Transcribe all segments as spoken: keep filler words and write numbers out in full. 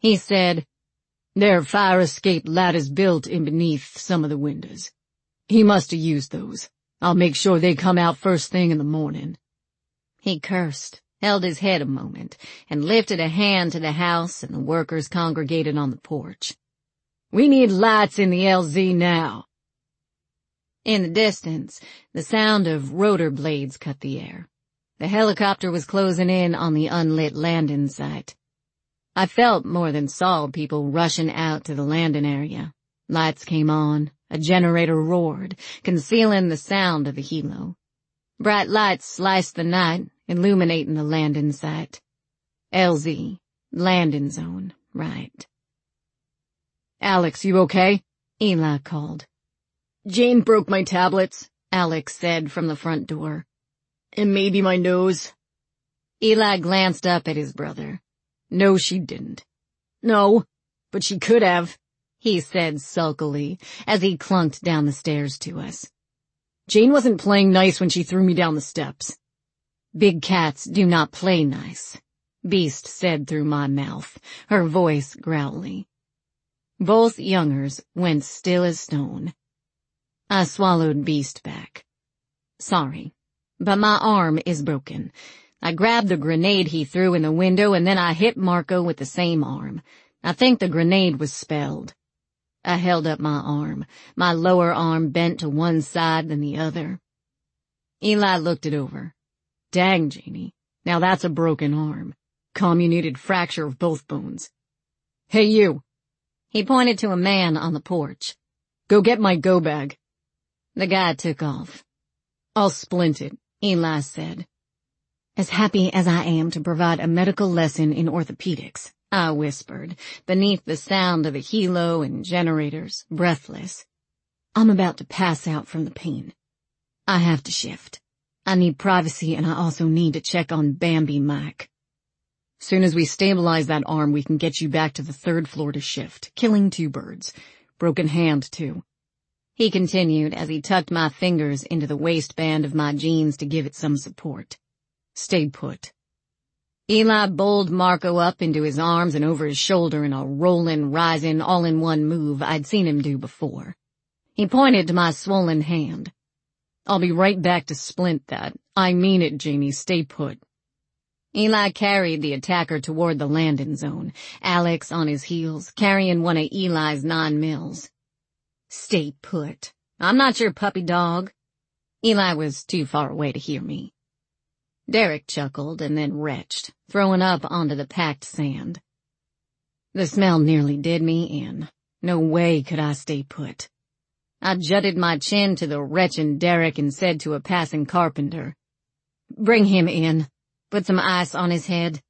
He said, "There are fire escape ladders built in beneath some of the windows. He must have used those. I'll make sure they come out first thing in the morning." He cursed, held his head a moment, and lifted a hand to the house and the workers congregated on the porch. "We need lights in the L Z now." In the distance, the sound of rotor blades cut the air. The helicopter was closing in on the unlit landing site. I felt more than saw people rushing out to the landing area. Lights came on, a generator roared, concealing the sound of the helo. Bright lights sliced the night, illuminating the landing site. L Z, landing zone, right. "Alex, you okay?" Eli called. "Jane broke my tablets," Alex said from the front door. "And maybe my nose." Eli glanced up at his brother. "No, she didn't." "No, but she could have," he said sulkily as he clunked down the stairs to us. "Jane wasn't playing nice when she threw me down the steps." "Big cats do not play nice," Beast said through my mouth, her voice growly. Both youngers went still as stone. I swallowed Beast back. "Sorry, but my arm is broken. I grabbed the grenade he threw in the window and then I hit Marco with the same arm. I think the grenade was spelled." I held up my arm, my lower arm bent to one side than the other. Eli looked it over. "Dang, Janie, now that's a broken arm. Comminuted fracture of both bones. Hey, you." He pointed to a man on the porch. "Go get my go bag." The guy took off. "I'll splint it," Eli said. "As happy as I am to provide a medical lesson in orthopedics," I whispered, beneath the sound of the helo and generators, breathless. "I'm about to pass out from the pain. I have to shift. I need privacy and I also need to check on Bambi Mike. Soon as we stabilize that arm, we can get you back to the third floor to shift, killing two birds. Broken hand, too." He continued as he tucked my fingers into the waistband of my jeans to give it some support. "Stay put." Eli bowled Marco up into his arms and over his shoulder in a rolling, rising, all-in-one move I'd seen him do before. He pointed to my swollen hand. "I'll be right back to splint that. I mean it, Janie, stay put." Eli carried the attacker toward the landing zone, Alex on his heels, carrying one of Eli's nine mils. "Stay put. I'm not your puppy dog." Eli was too far away to hear me. Derek chuckled and then retched, throwing up onto the packed sand. The smell nearly did me in. No way could I stay put. I jutted my chin to the retching Derek and said to a passing carpenter, "Bring him in. Put some ice on his head."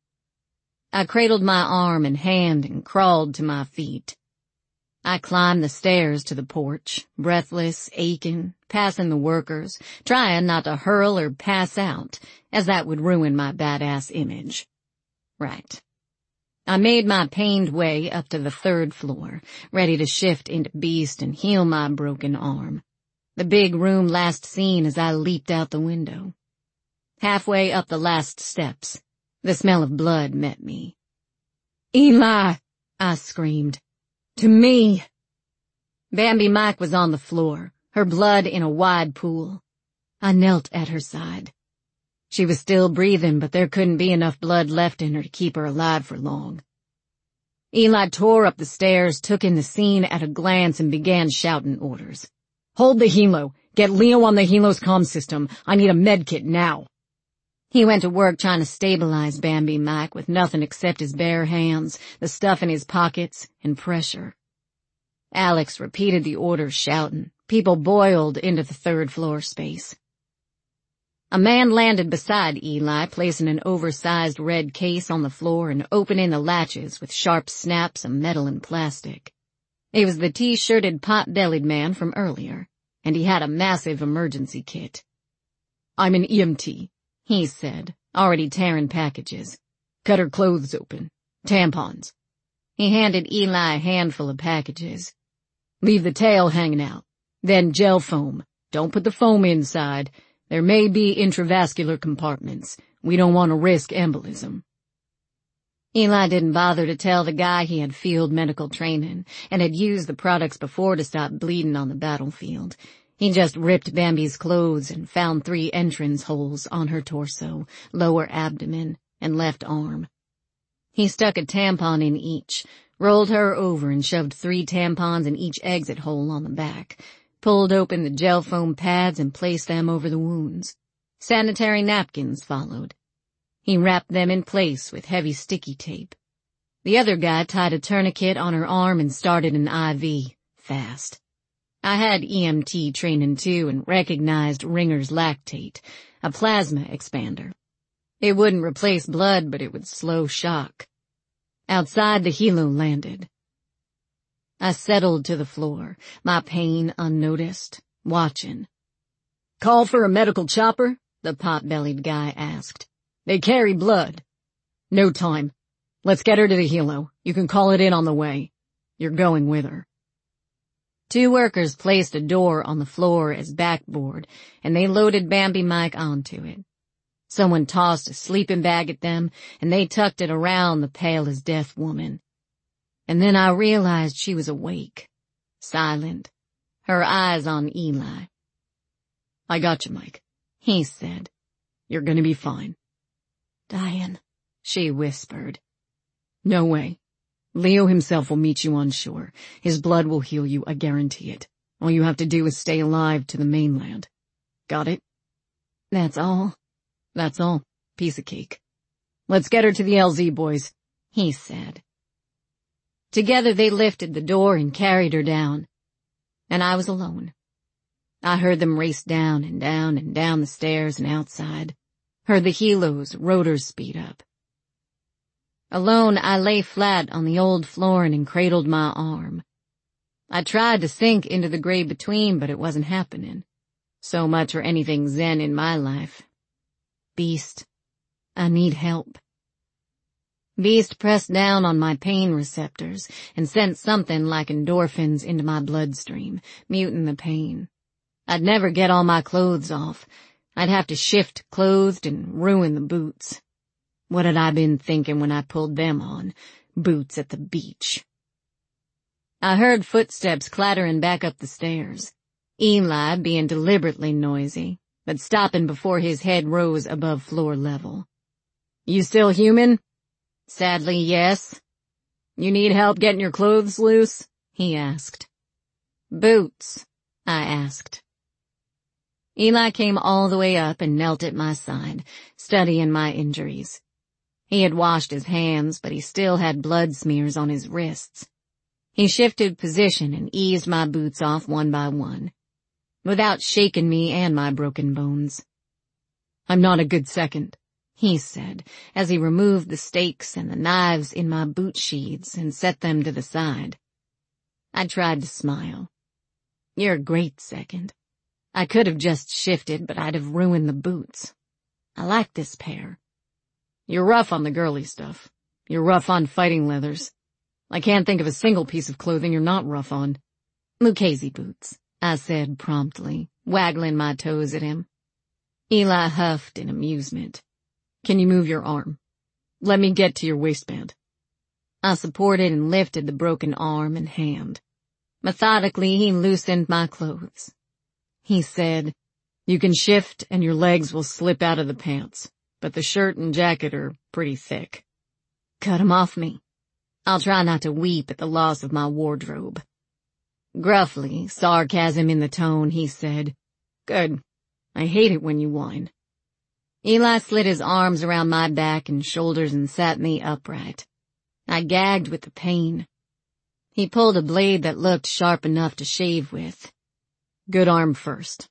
I cradled my arm and hand and crawled to my feet. I climbed the stairs to the porch, breathless, aching, passing the workers, trying not to hurl or pass out, as that would ruin my badass image. Right. I made my pained way up to the third floor, ready to shift into Beast and heal my broken arm. The big room last seen as I leaped out the window. Halfway up the last steps, the smell of blood met me. "Eli!" I screamed. "To me!" Bambi Mike was on the floor, her blood in a wide pool. I knelt at her side. She was still breathing, but there couldn't be enough blood left in her to keep her alive for long. Eli tore up the stairs, took in the scene at a glance, and began shouting orders. "Hold the helo! Get Leo on the helo's comm system! I need a med kit now!" He went to work trying to stabilize Bambi Mike with nothing except his bare hands, the stuff in his pockets, and pressure. Alex repeated the orders, shouting. People boiled into the third floor space. A man landed beside Eli, placing an oversized red case on the floor and opening the latches with sharp snaps of metal and plastic. He was the T-shirted, pot-bellied man from earlier, and he had a massive emergency kit. "I'm an E M T," he said, already tearing packages. "Cut her clothes open. Tampons." He handed Eli a handful of packages. "Leave the tail hanging out. Then gel foam. Don't put the foam inside. There may be intravascular compartments. We don't want to risk embolism." Eli didn't bother to tell the guy he had field medical training and had used the products before to stop bleeding on the battlefield. He just ripped Bambi's clothes and found three entrance holes on her torso, lower abdomen, and left arm. He stuck a tampon in each, rolled her over and shoved three tampons in each exit hole on the back, pulled open the gel foam pads and placed them over the wounds. Sanitary napkins followed. He wrapped them in place with heavy sticky tape. The other guy tied a tourniquet on her arm and started an I V, fast. I had E M T training too and recognized Ringer's lactate, a plasma expander. It wouldn't replace blood, but it would slow shock. Outside, the helo landed. I settled to the floor, my pain unnoticed, watching. "Call for a medical chopper?" the pot-bellied guy asked. "They carry blood." "No time. Let's get her to the helo. You can call it in on the way. You're going with her." Two workers placed a door on the floor as backboard, and they loaded Bambi Mike onto it. Someone tossed a sleeping bag at them, and they tucked it around the pale-as-death woman. And then I realized she was awake, silent, her eyes on Eli. "I got you, Mike," he said. "You're gonna be fine." "Dying," she whispered. "No way. Leo himself will meet you on shore. His blood will heal you, I guarantee it. All you have to do is stay alive to the mainland. Got it?" "That's all?" "That's all. Piece of cake. Let's get her to the L Z, boys," he said. Together they lifted the door and carried her down. And I was alone. I heard them race down and down and down the stairs and outside. Heard the helo's rotors speed up. Alone, I lay flat on the old flooring and cradled my arm. I tried to sink into the gray between, but it wasn't happening. So much or anything zen in my life. "Beast, I need help." Beast pressed down on my pain receptors and sent something like endorphins into my bloodstream, muting the pain. I'd never get all my clothes off. I'd have to shift clothed and ruin the boots. What had I been thinking when I pulled them on? Boots at the beach. I heard footsteps clattering back up the stairs. Eli being deliberately noisy, but stopping before his head rose above floor level. "You still human?" "Sadly, yes." "You need help getting your clothes loose?" he asked. "Boots?" I asked. Eli came all the way up and knelt at my side, studying my injuries. He had washed his hands, but he still had blood smears on his wrists. He shifted position and eased my boots off one by one, without shaking me and my broken bones. "I'm not a good second," he said, as he removed the stakes and the knives in my boot sheaths and set them to the side. I tried to smile. "You're a great second. I could have just shifted, but I'd have ruined the boots. I like this pair." "You're rough on the girly stuff. You're rough on fighting leathers. I can't think of a single piece of clothing you're not rough on." "Lucchese boots," I said promptly, waggling my toes at him. Eli huffed in amusement. "Can you move your arm? Let me get to your waistband." I supported and lifted the broken arm and hand. Methodically, he loosened my clothes. He said, "You can shift and your legs will slip out of the pants, but the shirt and jacket are pretty thick." "Cut 'em off me. I'll try not to weep at the loss of my wardrobe." Gruffly, sarcasm in the tone, he said, "Good. I hate it when you whine." Eli slid his arms around my back and shoulders and sat me upright. I gagged with the pain. He pulled a blade that looked sharp enough to shave with. "Good arm first."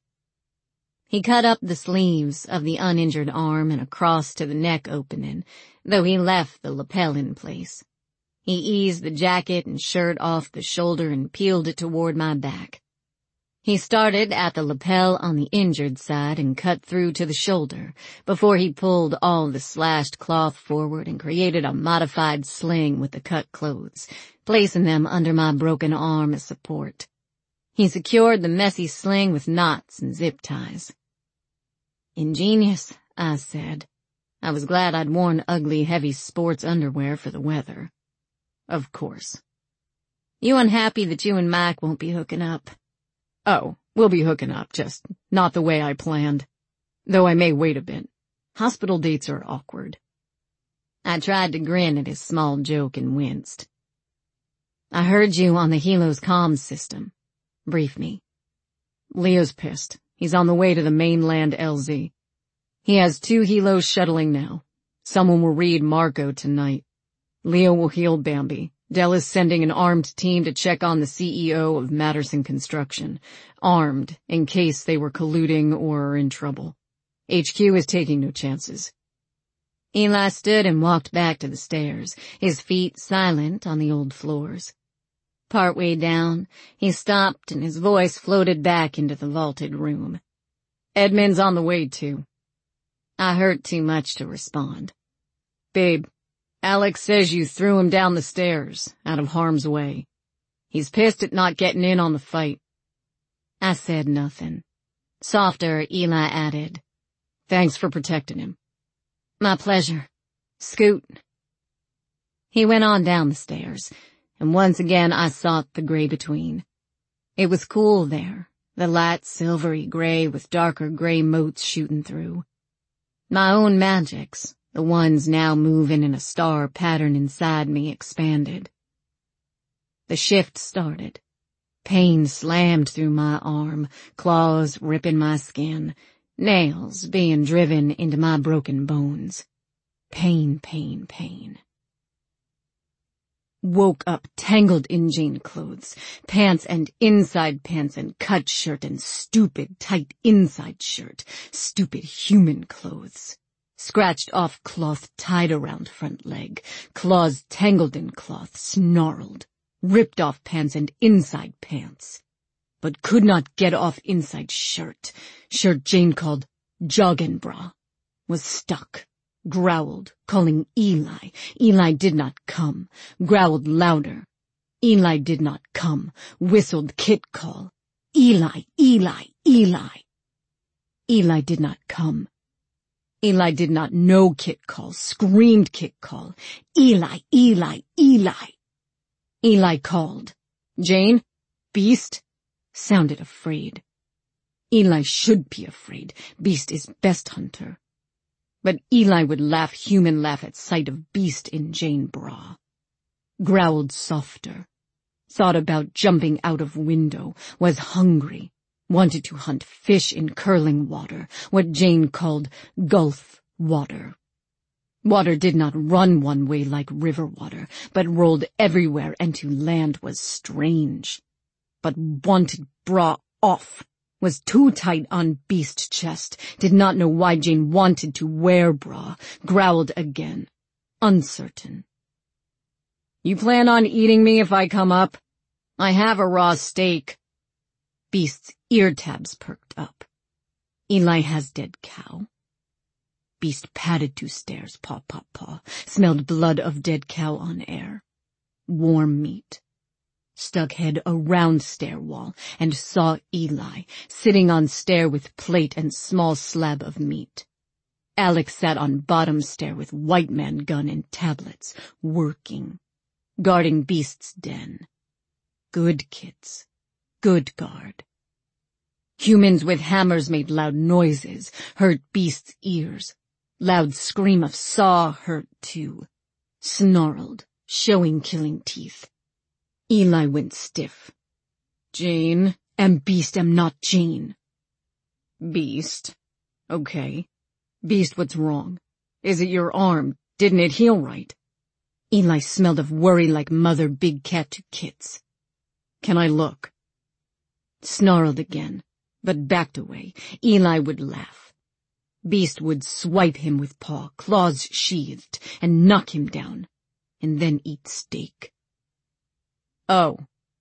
He cut up the sleeves of the uninjured arm and across to the neck opening, though he left the lapel in place. He eased the jacket and shirt off the shoulder and peeled it toward my back. He started at the lapel on the injured side and cut through to the shoulder before he pulled all the slashed cloth forward and created a modified sling with the cut clothes, placing them under my broken arm as support. He secured the messy sling with knots and zip ties. "Ingenious," I said. I was glad I'd worn ugly, heavy sports underwear for the weather. Of course. You unhappy that you and Mac won't be hooking up? Oh, we'll be hooking up, just not the way I planned. Though I may wait a bit. Hospital dates are awkward. I tried to grin at his small joke and winced. I heard you on the Helos comms system. Brief me. Leo's pissed. He's on the way to the mainland L Z. He has two Helos shuttling now. Someone will read Marco tonight. Leo will heal Bambi. Dell is sending an armed team to check on the C E O of Matterson Construction. Armed, in case they were colluding or are in trouble. H Q is taking no chances. Eli stood and walked back to the stairs, his feet silent on the old floors. Partway down, he stopped and his voice floated back into the vaulted room. Edmund's on the way too. I hurt too much to respond. Babe, Alex says you threw him down the stairs, out of harm's way. He's pissed at not getting in on the fight. I said nothing. Softer, Eli added, "Thanks for protecting him." "My pleasure. Scoot." He went on down the stairs, and once again I sought the gray between. It was cool there, the light silvery gray with darker gray motes shooting through. My own magics, the ones now moving in a star pattern inside me, expanded. The shift started. Pain slammed through my arm, claws ripping my skin, nails being driven into my broken bones. Pain, pain, pain. Woke up tangled in jean clothes, pants and inside pants and cut shirt and stupid tight inside shirt, stupid human clothes. Scratched off cloth tied around front leg, claws tangled in cloth, snarled, ripped off pants and inside pants. But could not get off inside shirt, shirt Jane called joggin' bra, was stuck. Growled, calling Eli. Eli did not come. Growled louder. Eli did not come. Whistled kit call. Eli, Eli, Eli. Eli did not come. Eli did not know kit call. Screamed kit call. Eli, Eli, Eli. Eli called. "Jane? Beast?" Sounded afraid. Eli should be afraid. Beast is best hunter. But Eli would laugh human laugh at sight of Beast in Jane bra. Growled softer. Thought about jumping out of window. Was hungry. Wanted to hunt fish in curling water. What Jane called gulf water. Water did not run one way like river water, but rolled everywhere, and to land was strange. But wanted bra off. Was too tight on Beast chest, did not know why Jane wanted to wear bra, growled again, uncertain. "You plan on eating me if I come up? I have a raw steak." Beast's ear tabs perked up. Eli has dead cow. Beast padded two stairs, paw, paw, paw, smelled blood of dead cow on air. Warm meat. Stuck head around stair wall and saw Eli sitting on stair with plate and small slab of meat. Alex sat on bottom stair with white man gun and tablets, working, guarding Beast's den. Good kids, good guard. Humans with hammers made loud noises, hurt Beast's ears. Loud scream of saw hurt too. Snarled, showing killing teeth. Eli went stiff. "Jane?" "Am Beast, am not Jane." "Beast? Okay. Beast, what's wrong? Is it your arm? Didn't it heal right?" Eli smelled of worry like mother big cat to kits. "Can I look?" Snarled again, but backed away. Eli would laugh. Beast would swipe him with paw, claws sheathed, and knock him down, and then eat steak. "Oh."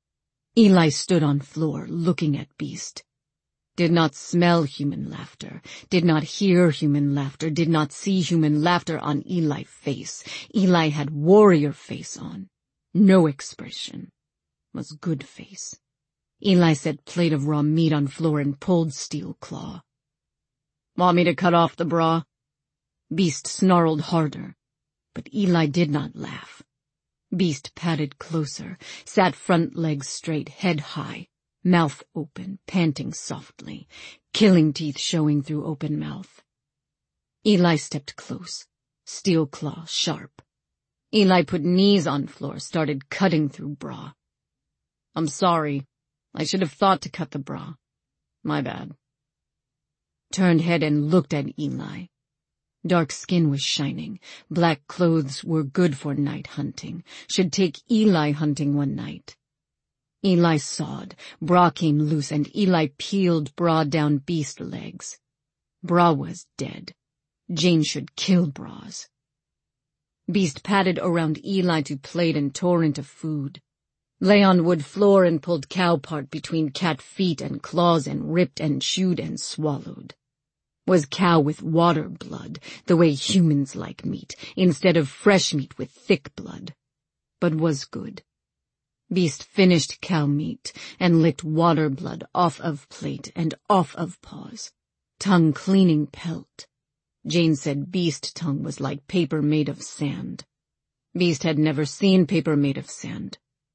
Eli stood on floor, looking at Beast. Did not smell human laughter, did not hear human laughter, did not see human laughter on Eli's face. Eli had warrior face on. No expression. Was good face. Eli set plate of raw meat on floor and pulled steel claw. "Want me to cut off the bra?" Beast snarled harder, but Eli did not laugh. Beast padded closer, sat front legs straight, head high, mouth open, panting softly, killing teeth showing through open mouth. Eli stepped close, steel claw sharp. Eli put knees on floor, started cutting through bra. I'm sorry. I should have thought to cut the bra. My bad. Turned head and looked at Eli. Dark skin was shining. Black clothes were good for night hunting. Should take Eli hunting one night. Eli sawed. Bra came loose and Eli peeled bra down beast legs. Bra was dead. Jane should kill bras. Beast padded around Eli to plate and tore into food. Lay on wood floor and pulled cow part between cat feet and claws and ripped and chewed and swallowed. Was cow with water blood, the way humans like meat, instead of fresh meat with thick blood. But was good. Beast finished cow meat and licked water blood off of plate and off of paws. Tongue cleaning pelt. Jane said Beast tongue was like paper made of sand. Beast had never seen paper made of sand.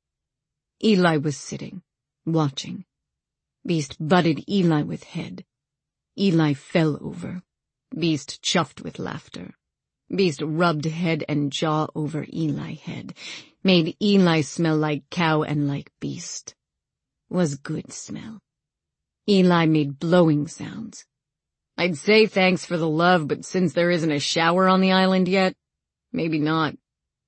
Eli was sitting, watching. Beast butted Eli with head. Eli fell over. Beast chuffed with laughter. Beast rubbed head and jaw over Eli head. Made Eli smell like cow and like beast. Was good smell. Eli made blowing sounds. I'd say thanks for the love, but since there isn't a shower on the island yet, maybe not.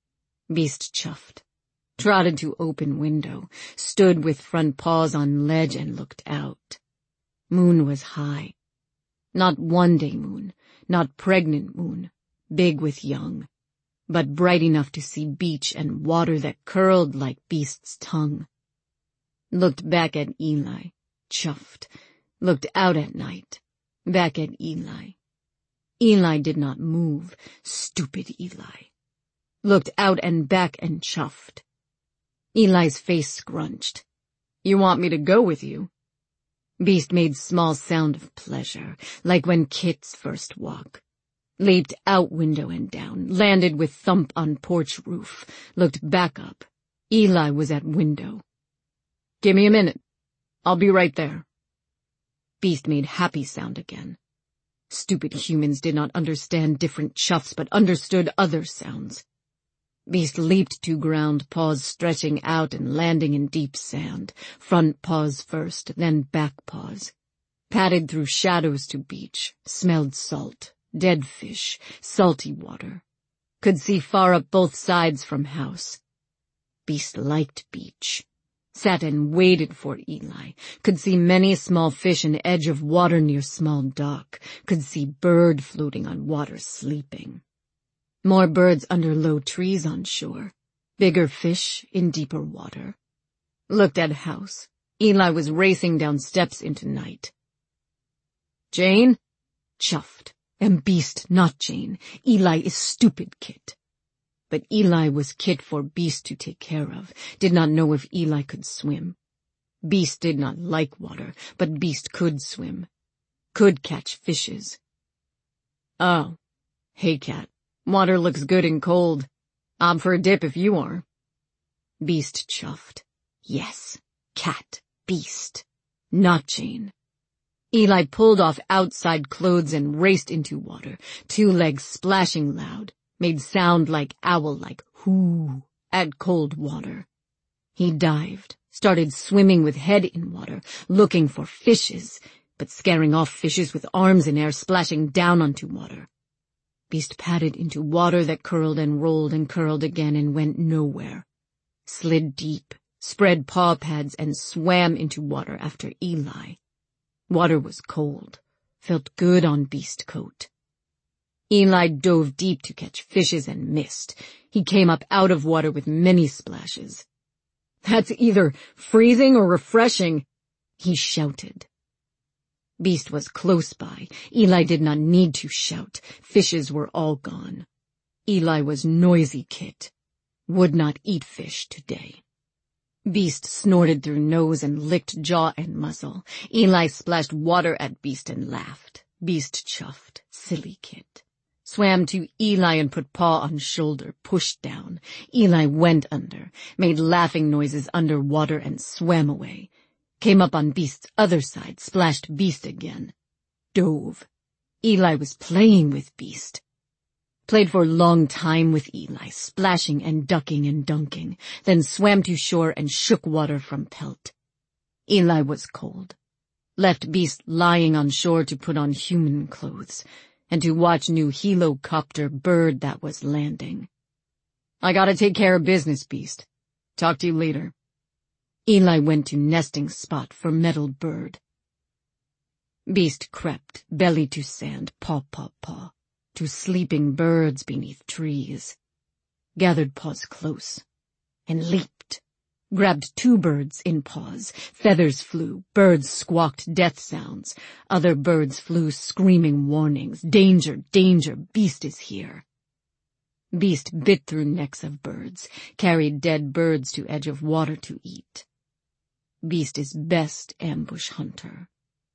Beast chuffed. Trotted to open window, stood with front paws on ledge and looked out. Moon was high. Not one-day moon, not pregnant moon, big with young, but bright enough to see beach and water that curled like Beast's tongue. Looked back at Eli, chuffed. Looked out at night, back at Eli. Eli did not move, stupid Eli. Looked out and back and chuffed. Eli's face scrunched. You want me to go with you? Beast made small sound of pleasure, like when kits first walk. Leaped out window and down, landed with thump on porch roof, looked back up. Eli was at window. Give me a minute. I'll be right there. Beast made happy sound again. Stupid humans did not understand different chuffs but understood other sounds. Beast leaped to ground, paws stretching out and landing in deep sand. Front paws first, then back paws. Padded through shadows to beach. Smelled salt, dead fish, salty water. Could see far up both sides from house. Beast liked beach. Sat and waited for Eli. Could see many small fish in edge of water near small dock. Could see bird floating on water sleeping. More birds under low trees on shore. Bigger fish in deeper water. Looked at house. Eli was racing down steps into night. Jane? Chuffed. Am Beast, not Jane. Eli is stupid kit. But Eli was kit for Beast to take care of. Did not know if Eli could swim. Beast did not like water, but Beast could swim. Could catch fishes. Oh. Hey, cat. Water looks good and cold. I'm for a dip if you are. Beast chuffed. Yes. Cat. Beast. Not Jane. Eli pulled off outside clothes and raced into water, two legs splashing loud, made sound like owl-like whoo at cold water. He dived, started swimming with head in water, looking for fishes, but scaring off fishes with arms in air splashing down onto water. Beast padded into water that curled and rolled and curled again and went nowhere. Slid deep, spread paw pads and swam into water after Eli. Water was cold, felt good on Beast coat. Eli dove deep to catch fishes and missed. He came up out of water with many splashes. That's either freezing or refreshing, he shouted. Beast was close by. Eli did not need to shout. Fishes were all gone. Eli was noisy kit. Would not eat fish today. Beast snorted through nose and licked jaw and muzzle. Eli splashed water at Beast and laughed. Beast chuffed. Silly kit. Swam to Eli and put paw on shoulder, pushed down. Eli went under, made laughing noises underwater and swam away. Came up on Beast's other side, splashed Beast again. Dove. Eli was playing with Beast. Played for a long time with Eli, splashing and ducking and dunking, then swam to shore and shook water from Pelt. Eli was cold. Left Beast lying on shore to put on human clothes, and to watch new helocopter bird that was landing. I gotta take care of business, Beast. Talk to you later. Eli went to nesting spot for metal bird. Beast crept, belly to sand, paw, paw, paw, to sleeping birds beneath trees. Gathered paws close, and leaped. Grabbed two birds in paws. Feathers flew. Birds squawked death sounds. Other birds flew screaming warnings. Danger, danger, Beast is here. Beast bit through necks of birds, carried dead birds to edge of water to eat. Beast is best ambush hunter.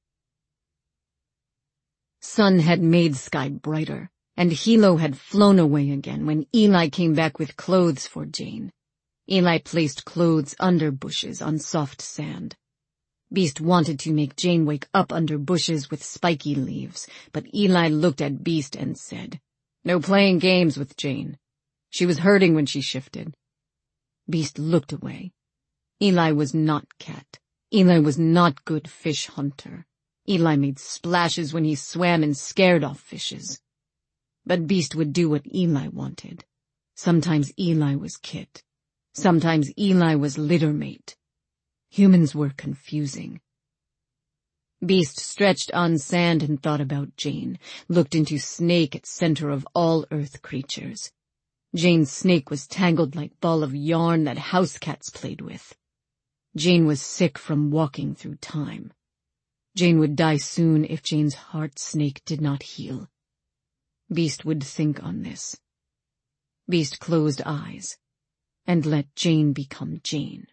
Sun had made sky brighter, and Hilo had flown away again when Eli came back with clothes for Jane. Eli placed clothes under bushes on soft sand. Beast wanted to make Jane wake up under bushes with spiky leaves, but Eli looked at Beast and said, "No playing games with Jane. She was hurting when she shifted." Beast looked away. Eli was not cat. Eli was not good fish hunter. Eli made splashes when he swam and scared off fishes. But Beast would do what Eli wanted. Sometimes Eli was kit. Sometimes Eli was litter mate. Humans were confusing. Beast stretched on sand and thought about Jane, looked into snake at center of all earth creatures. Jane's snake was tangled like ball of yarn that house cats played with. Jane was sick from walking through time. Jane would die soon if Jane's heart snake did not heal. Beast would think on this. Beast closed eyes and let Jane become Jane.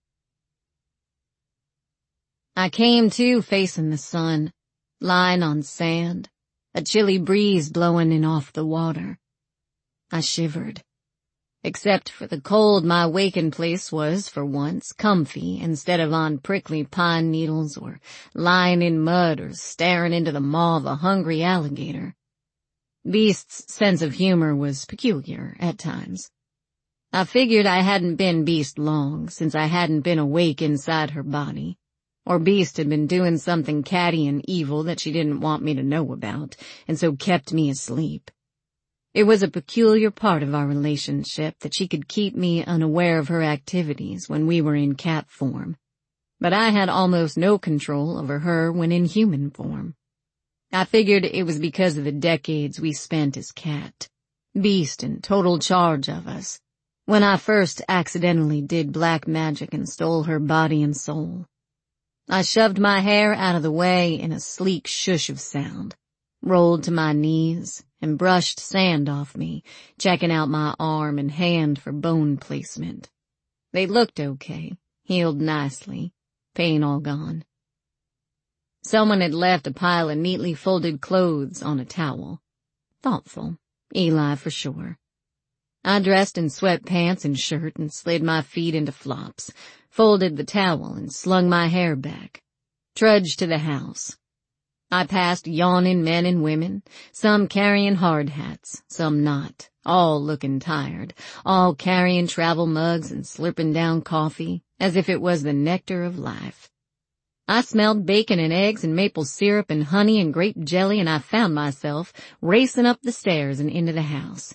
I came to facing the sun, lying on sand, a chilly breeze blowing in off the water. I shivered. Except for the cold, my waking place was, for once, comfy instead of on prickly pine needles or lying in mud or staring into the maw of a hungry alligator. Beast's sense of humor was peculiar at times. I figured I hadn't been Beast long, since I hadn't been awake inside her body, or Beast had been doing something catty and evil that she didn't want me to know about, and so kept me asleep. It was a peculiar part of our relationship that she could keep me unaware of her activities when we were in cat form, but I had almost no control over her when in human form. I figured it was because of the decades we spent as cat, Beast in total charge of us, when I first accidentally did black magic and stole her body and soul. I shoved my hair out of the way in a sleek shush of sound, rolled to my knees, and brushed sand off me, checking out my arm and hand for bone placement. They looked okay, healed nicely, pain all gone. Someone had left a pile of neatly folded clothes on a towel. Thoughtful. Eli for sure. I dressed in sweatpants and shirt and slid my feet into flops, folded the towel and slung my hair back. Trudged to the house. I passed yawning men and women, some carrying hard hats, some not, all looking tired, all carrying travel mugs and slurping down coffee, as if it was the nectar of life. I smelled bacon and eggs and maple syrup and honey and grape jelly, and I found myself racing up the stairs and into the house.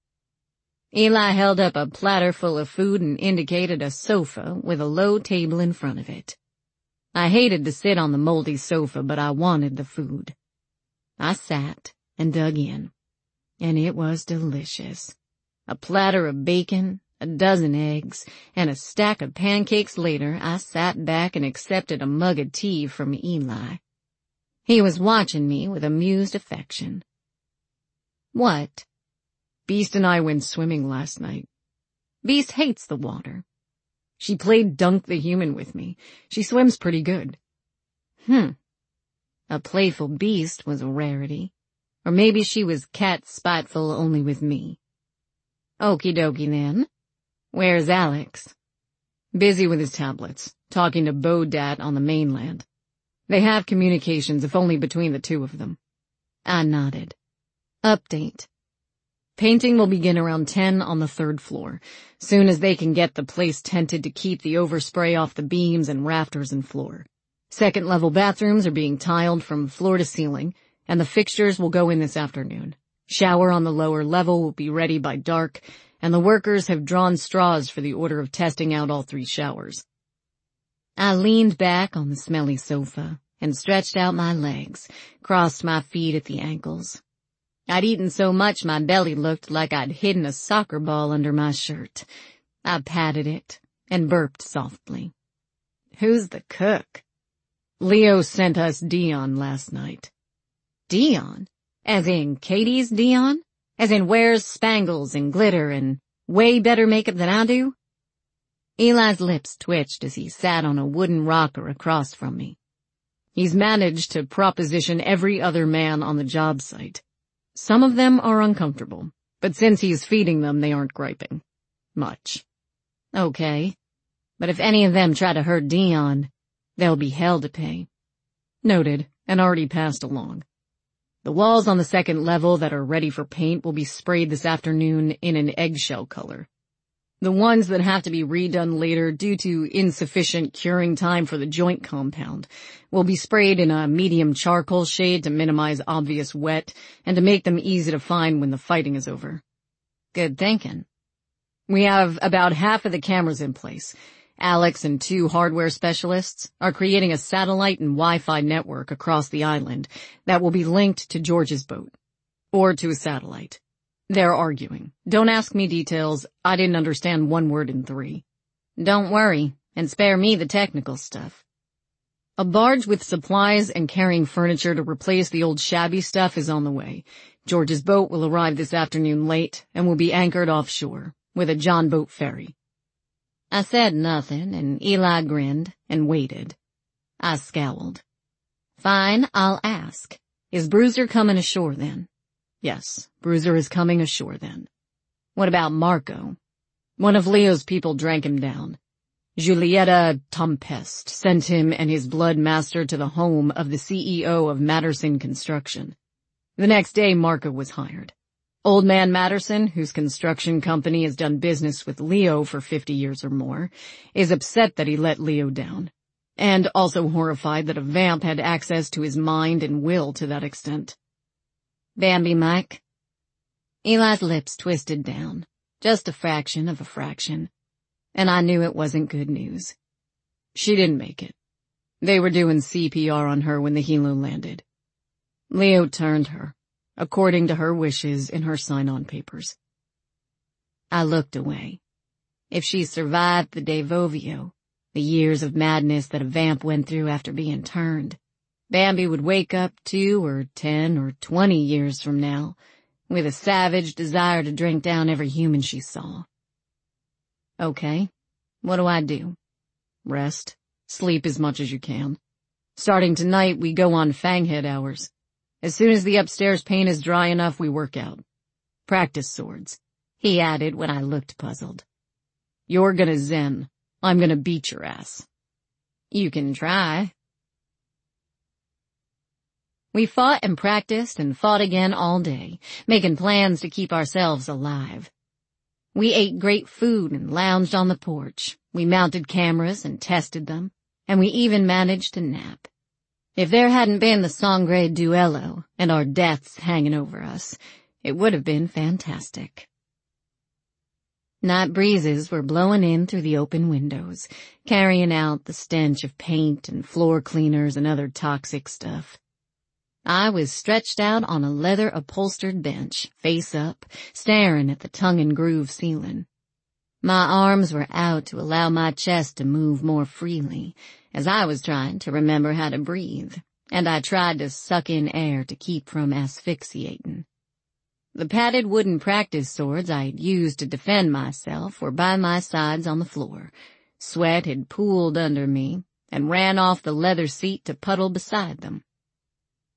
Eli held up a platter full of food and indicated a sofa with a low table in front of it. I hated to sit on the moldy sofa, but I wanted the food. I sat and dug in, and it was delicious. A platter of bacon, a dozen eggs, and a stack of pancakes later, I sat back and accepted a mug of tea from Eli. He was watching me with amused affection. "What?" "Beast and I went swimming last night." "Beast hates the water." "She played Dunk the Human with me. She swims pretty good." Hmm. A playful Beast was a rarity. Or maybe she was cat spiteful only with me. Okie dokie then. Where's Alex? Busy with his tablets, talking to Bodat on the mainland. They have communications, if only between the two of them. I nodded. Update. Painting will begin around ten on the third floor, soon as they can get the place tented to keep the overspray off the beams and rafters and floor. Second-level bathrooms are being tiled from floor to ceiling, and the fixtures will go in this afternoon. Shower on the lower level will be ready by dark, and the workers have drawn straws for the order of testing out all three showers. I leaned back on the smelly sofa and stretched out my legs, crossed my feet at the ankles. I'd eaten so much my belly looked like I'd hidden a soccer ball under my shirt. I patted it and burped softly. Who's the cook? Leo sent us Dion last night. Dion? As in Katie's Dion? As in wears spangles and glitter and way better makeup than I do? Eli's lips twitched as he sat on a wooden rocker across from me. He's managed to proposition every other man on the job site. Some of them are uncomfortable, but since he's feeding them, they aren't griping. Much. Okay. But if any of them try to hurt Dion, there'll be hell to pay. Noted, and already passed along. The walls on the second level that are ready for paint will be sprayed this afternoon in an eggshell color. The ones that have to be redone later due to insufficient curing time for the joint compound will be sprayed in a medium charcoal shade to minimize obvious wet and to make them easy to find when the fighting is over. Good thinking. We have about half of the cameras in place. Alex and two hardware specialists are creating a satellite and Wi-Fi network across the island that will be linked to George's boat. Or to a satellite. They're arguing. Don't ask me details. I didn't understand one word in three. Don't worry, and spare me the technical stuff. A barge with supplies and carrying furniture to replace the old shabby stuff is on the way. George's boat will arrive this afternoon late and will be anchored offshore with a John boat ferry. I said nothing, and Eli grinned and waited. I scowled. Fine, I'll ask. Is Bruiser coming ashore then? Yes, Bruiser is coming ashore then. What about Marco? One of Leo's people drank him down. Julieta Tempest sent him and his blood master to the home of the C E O of Matterson Construction. The next day Marco was hired. Old man Matterson, whose construction company has done business with Leo for fifty years or more, is upset that he let Leo down, and also horrified that a vamp had access to his mind and will to that extent. Bambi, Mike? Eli's lips twisted down, just a fraction of a fraction, and I knew it wasn't good news. She didn't make it. They were doing C P R on her when the helo landed. Leo turned her, according to her wishes in her sign-on papers. I looked away. If she survived the Devovio, the years of madness that a vamp went through after being turned, Bambi would wake up two or ten or twenty years from now with a savage desire to drink down every human she saw. Okay, what do I do? Rest. Sleep as much as you can. Starting tonight, we go on Fanghead hours. As soon as the upstairs paint is dry enough, we work out. Practice swords, he added when I looked puzzled. You're gonna zen. I'm gonna beat your ass. You can try. We fought and practiced and fought again all day, making plans to keep ourselves alive. We ate great food and lounged on the porch. We mounted cameras and tested them, and we even managed to nap. If there hadn't been the Sangre Duello and our deaths hanging over us, it would have been fantastic. Night breezes were blowing in through the open windows, carrying out the stench of paint and floor cleaners and other toxic stuff. I was stretched out on a leather-upholstered bench, face up, staring at the tongue-and-groove ceiling. My arms were out to allow my chest to move more freely, as I was trying to remember how to breathe, and I tried to suck in air to keep from asphyxiating. The padded wooden practice swords I had used to defend myself were by my sides on the floor. Sweat had pooled under me and ran off the leather seat to puddle beside them.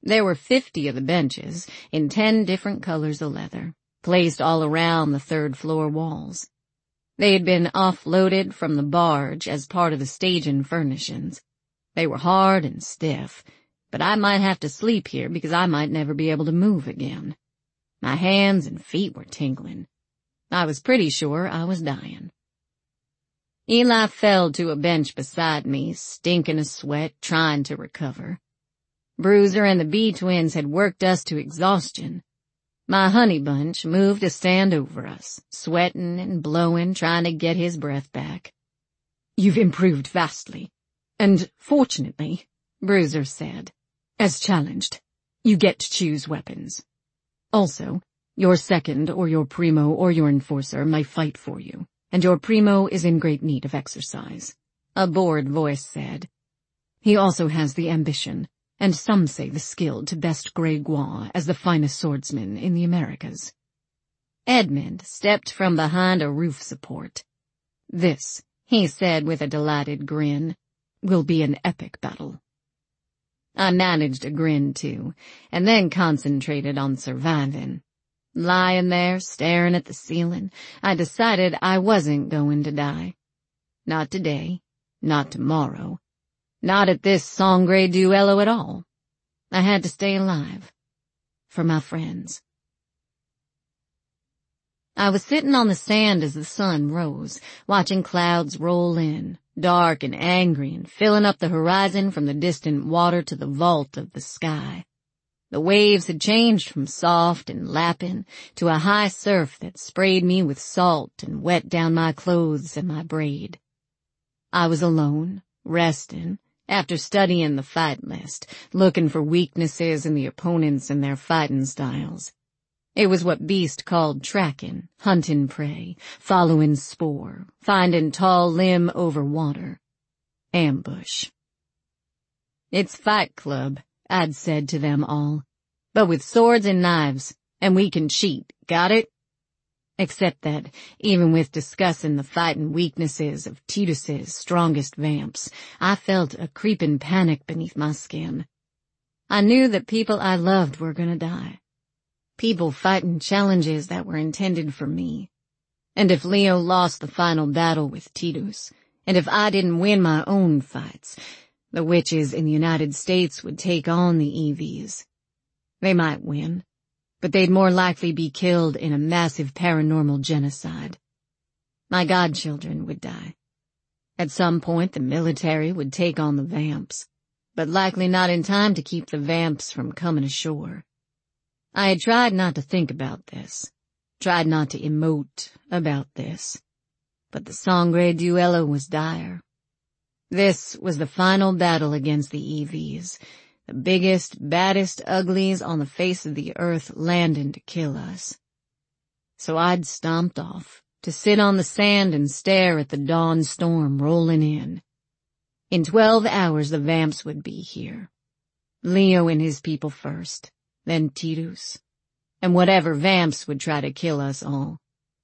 There were fifty of the benches, in ten different colors of leather, placed all around the third-floor walls. They had been offloaded from the barge as part of the staging furnishings. They were hard and stiff, but I might have to sleep here because I might never be able to move again. My hands and feet were tingling. I was pretty sure I was dying. Eli fell to a bench beside me, stinking of sweat, trying to recover. Bruiser and the B-twins had worked us to exhaustion. My honey bunch moved to stand over us, sweating and blowing, trying to get his breath back. "You've improved vastly. And, fortunately," Bruiser said, "as challenged, you get to choose weapons. Also, your second or your primo or your enforcer may fight for you, and your primo is in great need of exercise," a bored voice said. "He also has the ambition, and some say the skill, to best Grey Gua as the finest swordsman in the Americas." Edmund stepped from behind a roof support. "This," he said with a delighted grin, "will be an epic battle." I managed a grin too, and then concentrated on surviving. Lying there, staring at the ceiling, I decided I wasn't going to die. Not today, not tomorrow, not at this Sangre Duello at all. I had to stay alive. For my friends. I was sitting on the sand as the sun rose, watching clouds roll in, dark and angry and filling up the horizon from the distant water to the vault of the sky. The waves had changed from soft and lapping to a high surf that sprayed me with salt and wet down my clothes and my braid. I was alone, resting, after studying the fight list, looking for weaknesses in the opponents and their fighting styles. It was what Beast called tracking, hunting prey, following spoor, finding tall limb over water. Ambush. "It's Fight Club," I'd said to them all, "but with swords and knives, and we can cheat, got it?" Except that, even with discussing the fighting weaknesses of Titus's strongest vamps, I felt a creeping panic beneath my skin. I knew that people I loved were gonna die. People fighting challenges that were intended for me. And if Leo lost the final battle with Titus, and if I didn't win my own fights, the witches in the United States would take on the E Vs. They might win, but they'd more likely be killed in a massive paranormal genocide. My godchildren would die. At some point the military would take on the vamps, but likely not in time to keep the vamps from coming ashore. I had tried not to think about this, tried not to emote about this, but the Sangre Duello was dire. This was the final battle against the E Vs, the biggest, baddest uglies on the face of the earth landing to kill us. So I'd stomped off, to sit on the sand and stare at the dawn storm rolling in. In twelve hours the vamps would be here. Leo and his people first, then Titus, and whatever vamps would try to kill us all.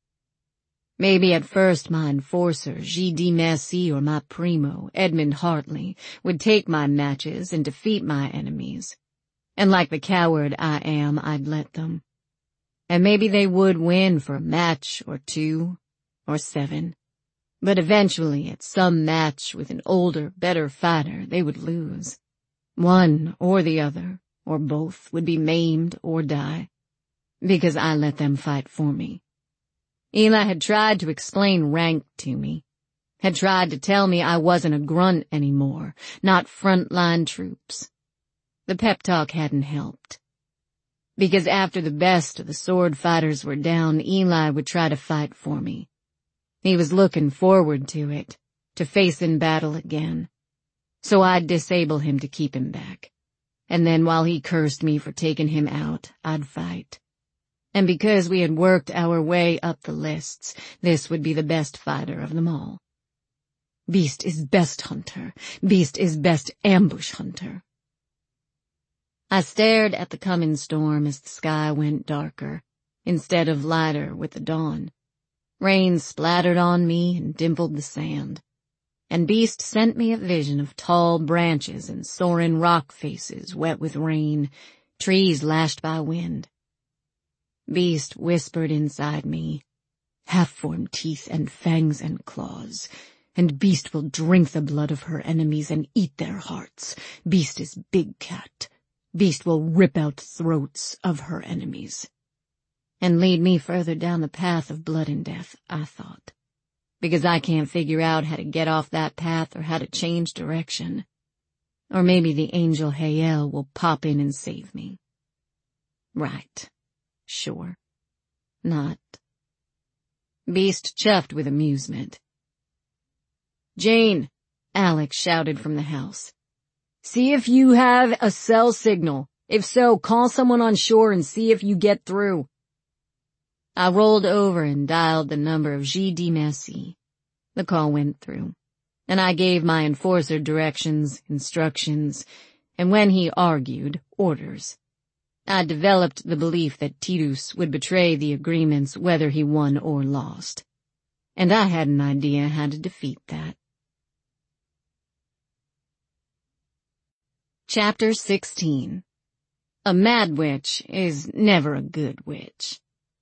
Maybe at first my enforcer, G D Merci, or my primo, Edmund Hartley, would take my matches and defeat my enemies. And like the coward I am, I'd let them. And maybe they would win for a match or two, or seven. But eventually, at some match with an older, better fighter, they would lose. One or the other, or both, would be maimed or die. Because I let them fight for me. Eli had tried to explain rank to me, had tried to tell me I wasn't a grunt anymore, not frontline troops. The pep talk hadn't helped. Because after the best of the sword fighters were down, Eli would try to fight for me. He was looking forward to it, to facing battle again. So I'd disable him to keep him back. And then while he cursed me for taking him out, I'd fight. And because we had worked our way up the lists, this would be the best fighter of them all. Beast is best hunter. Beast is best ambush hunter. I stared at the coming storm as the sky went darker, instead of lighter with the dawn. Rain splattered on me and dimpled the sand. and Beast sent me a vision of tall branches and soaring rock faces wet with rain, trees lashed by wind. Beast whispered inside me, half-formed teeth and fangs and claws, and Beast will drink the blood of her enemies and eat their hearts. Beast is Big Cat. Beast will rip out throats of her enemies. And lead me further down the path of blood and death, I thought. Because I can't figure out how to get off that path or how to change direction. Or maybe the angel Hayel will pop in and save me. Right. Sure. Not. Beast chuffed with amusement. Jane, Alex shouted from the house. See if you have a cell signal. If so, call someone on shore and see if you get through. I rolled over and dialed the number of G D Messi. The call went through, and I gave my enforcer directions, instructions, and when he argued, orders. I developed the belief that Tidus would betray the agreements whether he won or lost. And I had an idea how to defeat that. Chapter sixteen. A mad witch is never a good witch.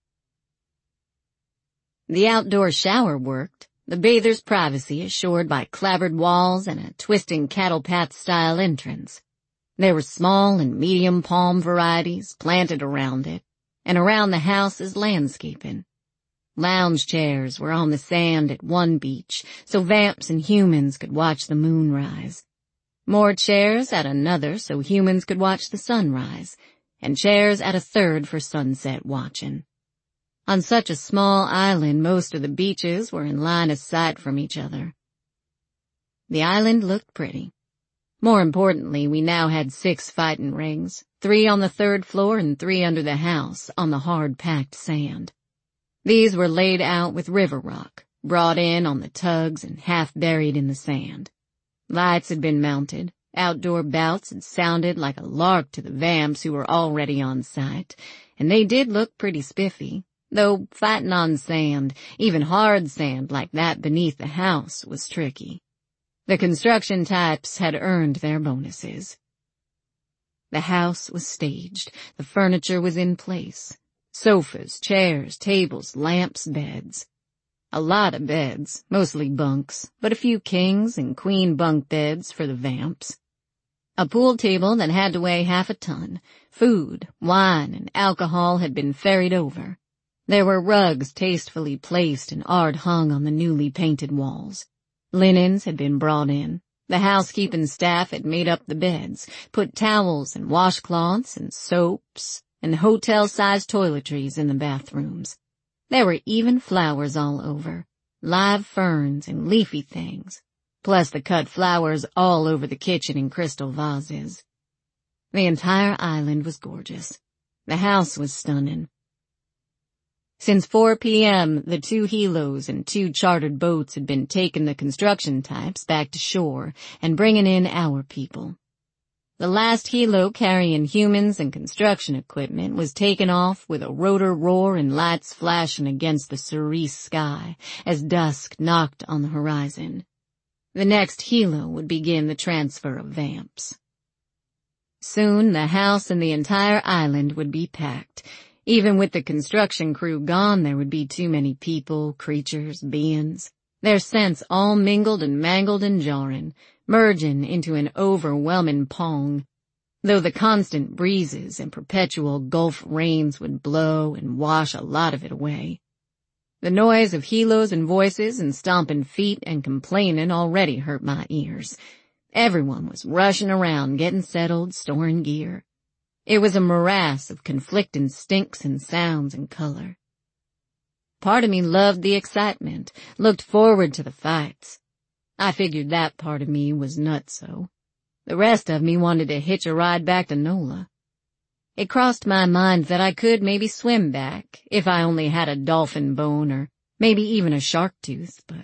The outdoor shower worked, the bather's privacy assured by clapboard walls and a twisting cattle path-style entrance. There were small and medium palm varieties planted around it, and around the house is landscaping. Lounge chairs were on the sand at one beach, so vamps and humans could watch the moon rise. More chairs at another so humans could watch the sunrise, and chairs at a third for sunset watching. On such a small island, most of the beaches were in line of sight from each other. The island looked pretty. More importantly, we now had six fighting rings, three on the third floor and three under the house on the hard-packed sand. These were laid out with river rock, brought in on the tugs and half buried in the sand. Lights had been mounted. Outdoor bouts had sounded like a lark to the vamps who were already on site, and they did look pretty spiffy. Though fighting on sand, even hard sand like that beneath the house, was tricky. The construction types had earned their bonuses. The house was staged. The furniture was in place. Sofas, chairs, tables, lamps, beds. A lot of beds, mostly bunks, but a few kings and queen bunk beds for the vamps. A pool table that had to weigh half a ton. Food, wine, and alcohol had been ferried over. There were rugs tastefully placed and art hung on the newly painted walls. Linens had been brought in. The housekeeping staff had made up the beds, put towels and washcloths and soaps and hotel-sized toiletries in the bathrooms. There were even flowers all over, live ferns and leafy things, plus the cut flowers all over the kitchen in crystal vases. The entire island was gorgeous. The house was stunning. Since four p m, the two helos and two chartered boats had been taking the construction types back to shore and bringing in our people. The last helo carrying humans and construction equipment was taken off with a rotor roar and lights flashing against the cerise sky as dusk knocked on the horizon. The next helo would begin the transfer of vamps. Soon the house and the entire island would be packed. Even with the construction crew gone, there would be too many people, creatures, beings. Their scents all mingled and mangled and jarring, merging into an overwhelming pong. Though the constant breezes and perpetual Gulf rains would blow and wash a lot of it away. The noise of helos and voices and stomping feet and complaining already hurt my ears. Everyone was rushing around, getting settled, storing gear. It was a morass of conflicting stinks and sounds and color. Part of me loved the excitement, looked forward to the fights. I figured that part of me was nutso. The rest of me wanted to hitch a ride back to Nola. It crossed my mind that I could maybe swim back, if I only had a dolphin bone or maybe even a shark tooth, but...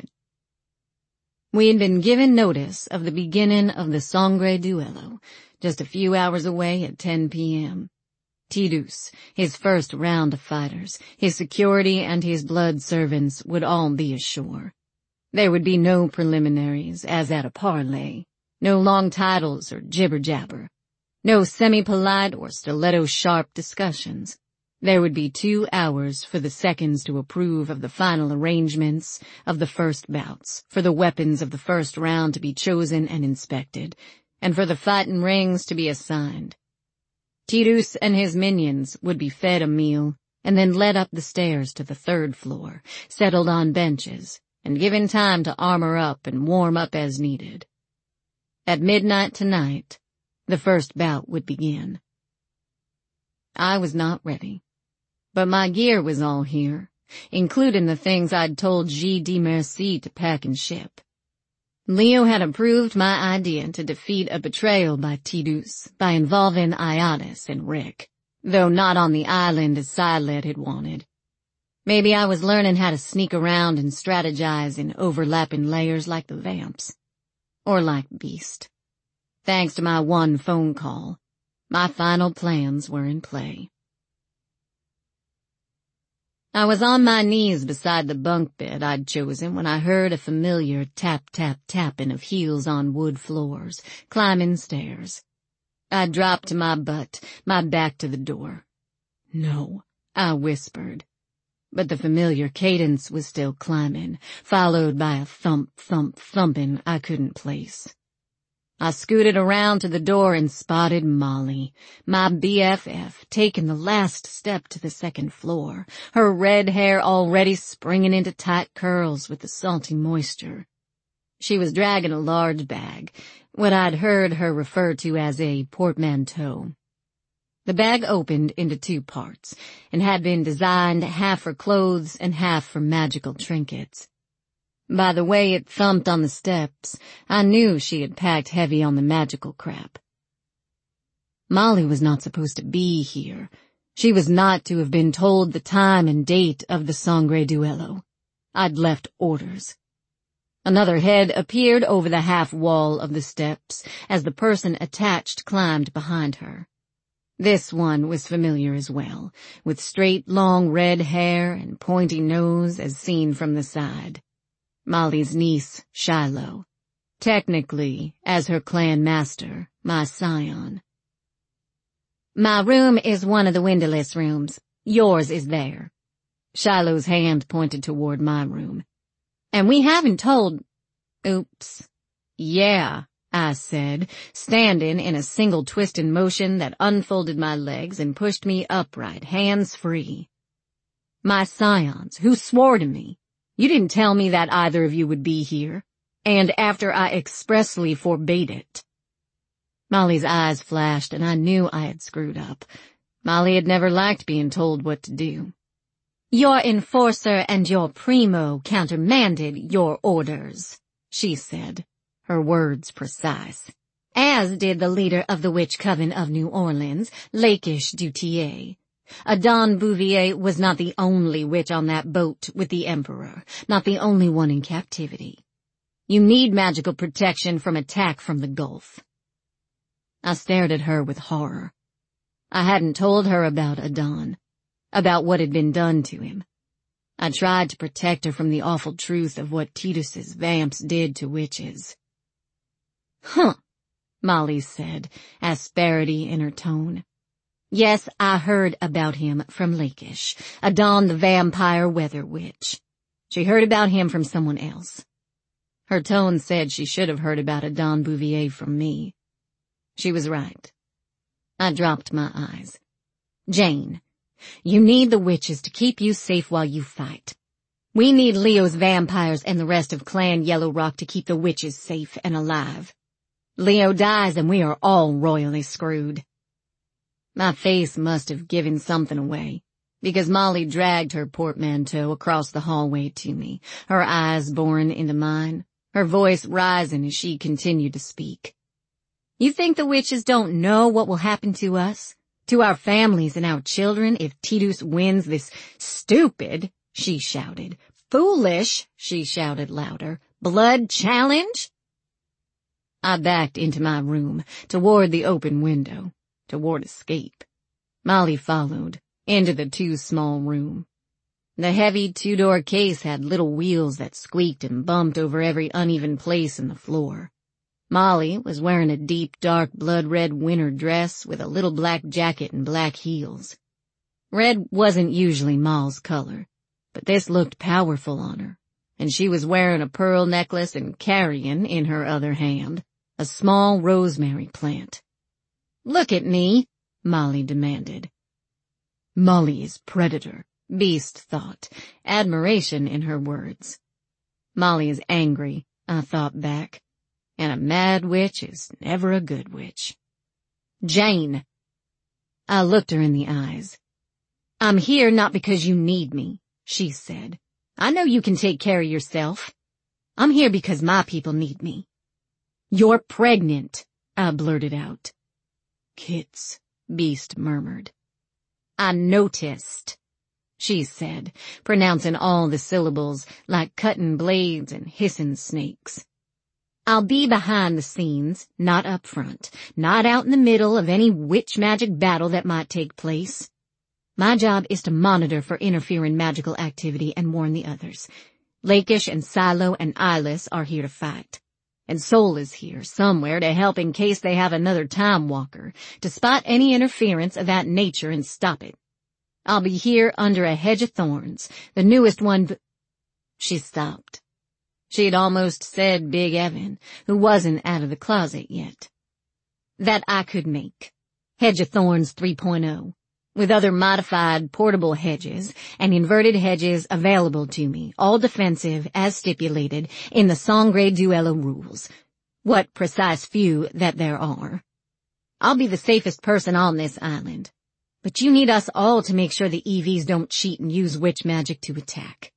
We had been given notice of the beginning of the Sangre Duelo, just a few hours away at ten p m Tidus, his first round of fighters, his security and his blood servants would all be ashore. There would be no preliminaries, as at a parlay, no long titles or jibber-jabber, no semi-polite or stiletto-sharp discussions. There would be two hours for the seconds to approve of the final arrangements of the first bouts, for the weapons of the first round to be chosen and inspected, and for the fighting rings to be assigned. Tidus and his minions would be fed a meal and then led up the stairs to the third floor, settled on benches, and given time to armor up and warm up as needed. At midnight tonight, the first bout would begin. I was not ready, but my gear was all here, including the things I'd told G. de Merci to pack and ship. Leo had approved my idea to defeat a betrayal by Tidus by involving Ionis and Rick, though not on the island as Silet had wanted. Maybe I was learning how to sneak around and strategize in overlapping layers like the Vamps. Or like Beast. Thanks to my one phone call, my final plans were in play. I was on my knees beside the bunk bed I'd chosen when I heard a familiar tap-tap-tapping of heels on wood floors, climbing stairs. I dropped to my butt, my back to the door. No, I whispered. But the familiar cadence was still climbing, followed by a thump-thump-thumping I couldn't place. I scooted around to the door and spotted Molly, my B F F, taking the last step to the second floor, her red hair already springing into tight curls with the salty moisture. She was dragging a large bag, what I'd heard her refer to as a portmanteau. The bag opened into two parts, and had been designed half for clothes and half for magical trinkets. By the way it thumped on the steps, I knew she had packed heavy on the magical crap. Molly was not supposed to be here. She was not to have been told the time and date of the Sangre Duello. I'd left orders. Another head appeared over the half wall of the steps as the person attached climbed behind her. This one was familiar as well, with straight, long red hair and pointy nose as seen from the side. Molly's niece, Shiloh. Technically, as her clan master, my scion. My room is one of the windowless rooms. Yours is there. Shiloh's hand pointed toward my room. And we haven't told... Oops. Yeah, I said, standing in a single twisted motion that unfolded my legs and pushed me upright, hands free. My scions, who swore to me. You didn't tell me that either of you would be here, and after I expressly forbade it. Molly's eyes flashed, and I knew I had screwed up. Molly had never liked being told what to do. Your enforcer and your primo countermanded your orders, she said, her words precise, as did the leader of the Witch Coven of New Orleans, Lakish Dutier. Adon Bouvier was not the only witch on that boat with the Emperor, not the only one in captivity. You need magical protection from attack from the Gulf. I stared at her with horror. I hadn't told her about Adon, about what had been done to him. I tried to protect her from the awful truth of what Tidus's vamps did to witches. Huh, Molly said, asperity in her tone. Yes, I heard about him from Lakish, Adon the vampire weather witch. She heard about him from someone else. Her tone said she should have heard about Adon Bouvier from me. She was right. I dropped my eyes. Jane, you need the witches to keep you safe while you fight. We need Leo's vampires and the rest of Clan Yellow Rock to keep the witches safe and alive. Leo dies and we are all royally screwed. My face must have given something away, because Molly dragged her portmanteau across the hallway to me, her eyes boring into mine, her voice rising as she continued to speak. You think the witches don't know what will happen to us, to our families and our children if Tidus wins this stupid, she shouted, foolish, she shouted louder, blood challenge? I backed into my room, toward the open window. Toward escape. Molly followed, into the too small room. The heavy two-door case had little wheels that squeaked and bumped over every uneven place in the floor. Molly was wearing a deep, dark, blood-red winter dress with a little black jacket and black heels. Red wasn't usually Moll's color, but this looked powerful on her, and she was wearing a pearl necklace and carrying, in her other hand, a small rosemary plant. "Look at me," Molly demanded. Molly is predator, Beast thought, admiration in her words. Molly is angry, I thought back, and a mad witch is never a good witch. "Jane." I looked her in the eyes. "I'm here not because you need me," she said. "I know you can take care of yourself. I'm here because my people need me." "You're pregnant," I blurted out. "Kits," Beast murmured. "I noticed," she said, pronouncing all the syllables like cutting blades and hissing snakes. "I'll be behind the scenes, not up front, not out in the middle of any witch magic battle that might take place. My job is to monitor for interfering magical activity and warn the others. Lakish and Silo and Eyeless are here to fight. And Soul is here somewhere to help in case they have another Time Walker, to spot any interference of that nature and stop it. I'll be here under a hedge of thorns, the newest one b- She stopped. She had almost said Big Evan, who wasn't out of the closet yet. "That I could make. Hedge of Thorns three point oh. With other modified, portable hedges and inverted hedges available to me, all defensive as stipulated in the Sangre Duello rules. What precise few that there are. I'll be the safest person on this island. But you need us all to make sure the E Vs don't cheat and use witch magic to attack."